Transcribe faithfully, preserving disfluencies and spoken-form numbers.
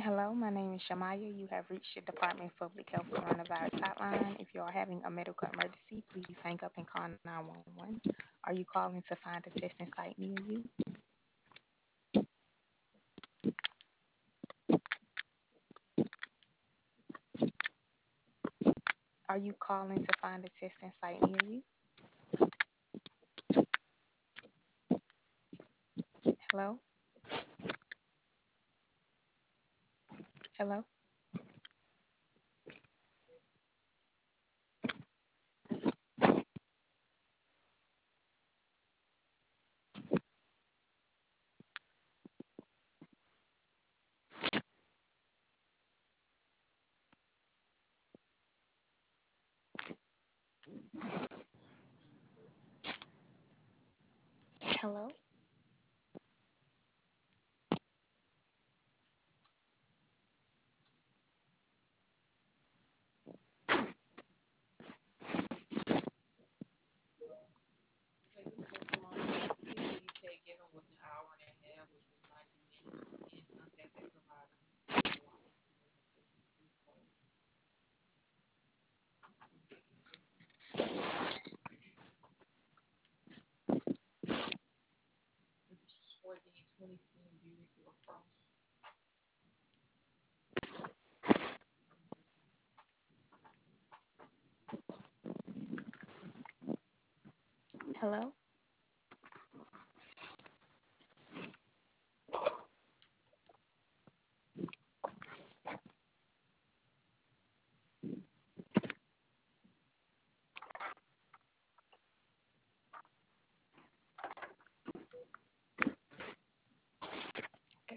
Hello, my name is Shamaya. You have reached the Department of Public Health Coronavirus Hotline. If you are having a medical emergency, please hang up and call nine one one. Are you calling to find a testing site near you? Are you calling to find a testing site near you? Hello? Hello? Hello? Hello?